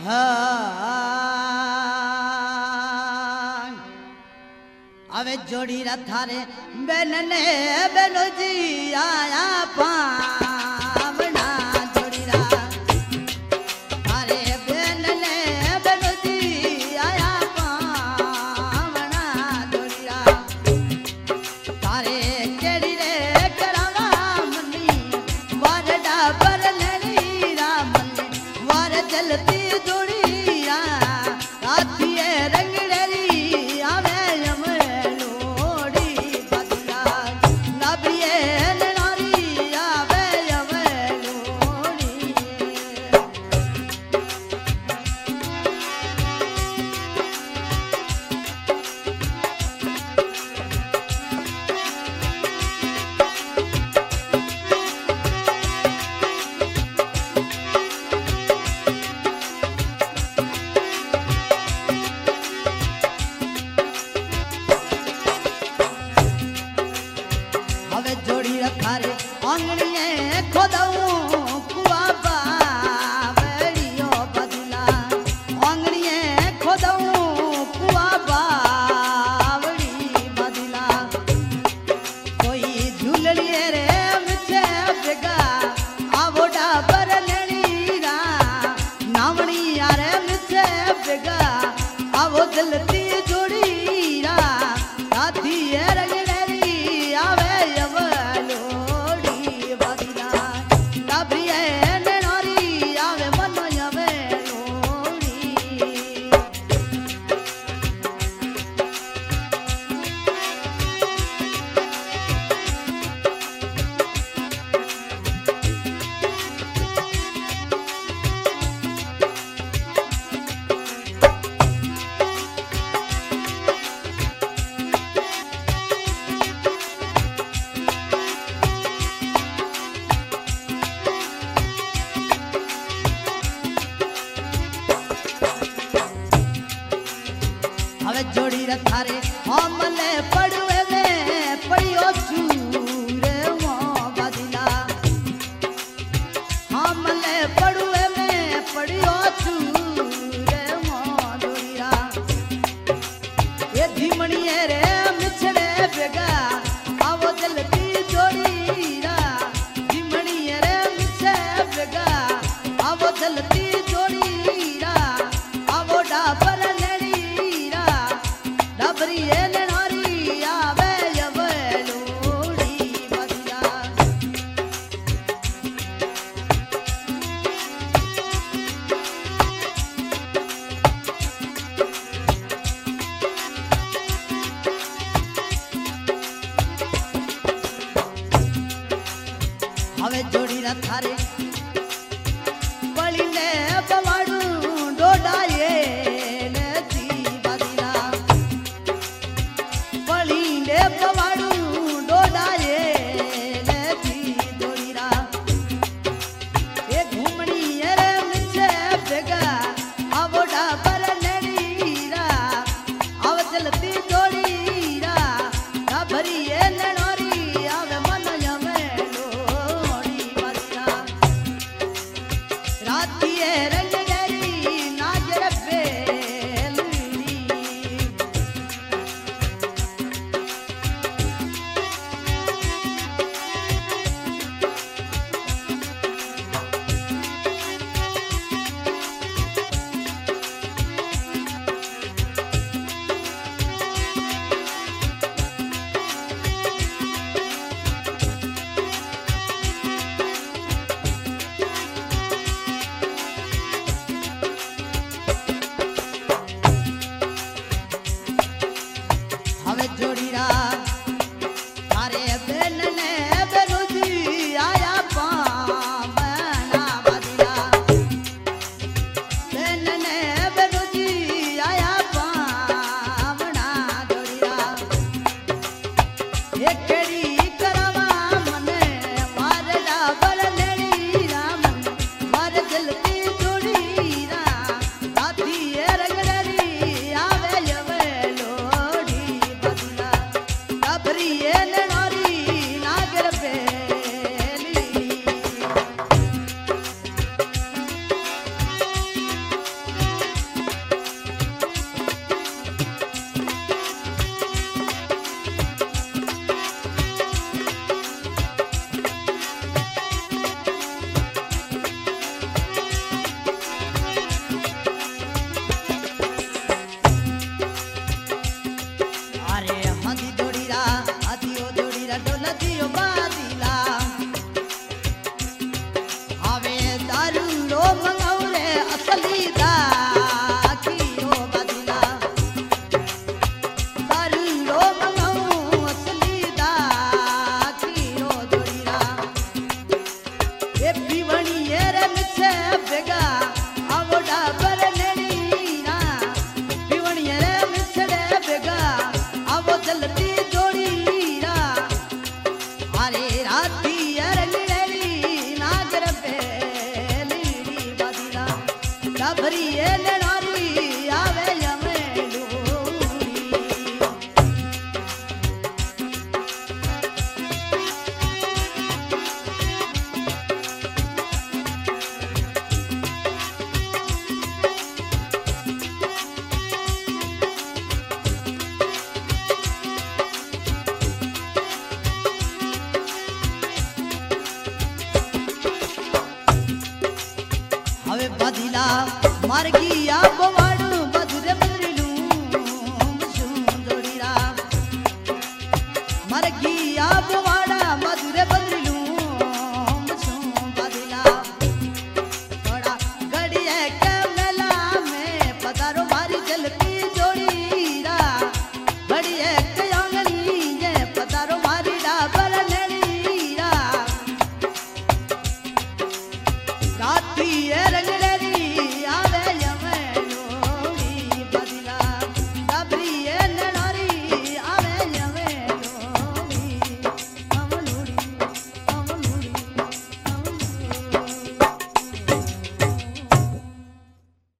away जोड़ी रथारे बेनने बेनो जी आया पावना जोड़ी रा अरे बेनने बेनो जी आया पावना जोड़ी रा तारे केड़ी रे करावा मनी वारडा पर लड़ी रा मनी वार जलती जोड़ी रा रातिए रंगड़ेरी आवे जोड़ी रखा रे आंगणिए खोदऊ कुआ बावड़ियो बदला आंगणिए खोदऊ कुआ बावड़ी बदला कोई झूलड़िए रे मिठे बेगा आवोडा पर लड़ीरा नावणी यारे मिठे बेगा आवो जलती जोड़ीरा राधी रंगड़ेरी आवे जोड़ी रखा रे हमले पड़ुए में पड़ियो चूरे मो बदला हमले पड़ुए में पड़ियो चूरे मो जोड़ीरा ये धीमणिए रे मिछड़े बेगा आवो जलती जोड़ीरा धीमणिए रे मिछे बेगा आवो जलती जोड़ीरा आवो डाबर हवे जोड़ी रखा रे बड़ी ने बवाड़ू डोडाये ने ती बदला बड़ी ने बवाड़ू डोडाये ने ती जोड़ीरा ये घूमनी रे मिछे बेगा आवोडा पर लड़ीरा आव जलती जोड़ीरा ना भरी ये नोरी आवे मन यमे ये रंगड़े